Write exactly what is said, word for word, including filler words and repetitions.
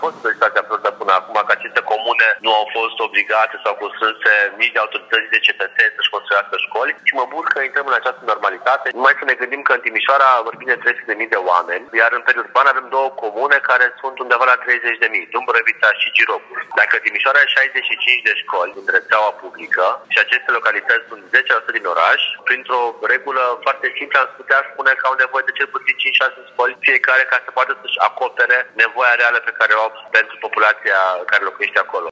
fost o situație absurdă până acum, că aceste comune nu au fost obligate sau constrânse nici de autorități de cetățeni să-și construiască școli și mă bucur că intrăm în această normalitate. Numai să ne gândim că în Timișoara vorbim de trei sute de mii de oameni, iar în periurban avem două comune care sunt undeva la treizeci de mii, Dumbrăvița și Girocul. Dacă Timișoara are șaizeci și cinci de școli în rețeaua publică și aceste localități sunt zece la sută din oraș, printr-o regulă foarte simplă am putea spune că au nevoie de cel puțin cinci șase școli fiecare ca să poată să-și acopere nevoia reală pe care o au pentru populația care locuiește acolo.